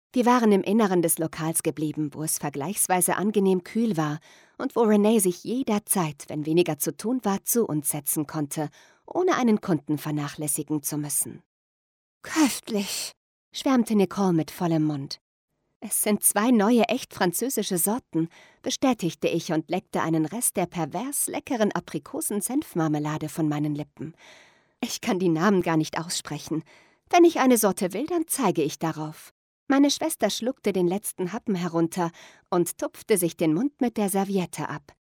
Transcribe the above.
Wir waren im Inneren des Lokals geblieben, wo es vergleichsweise angenehm kühl war und wo Renee sich jederzeit, wenn weniger zu tun war, zu uns setzen konnte, ohne einen Kunden vernachlässigen zu müssen. »Köstlich«, schwärmte Nicole mit vollem Mund. »Es sind 2 neue, echt französische Sorten«, bestätigte ich und leckte einen Rest der pervers leckeren Aprikosen-Senfmarmelade von meinen Lippen. Ich kann die Namen gar nicht aussprechen. Wenn ich eine Sorte will, dann zeige ich darauf. Meine Schwester schluckte den letzten Happen herunter und tupfte sich den Mund mit der Serviette ab.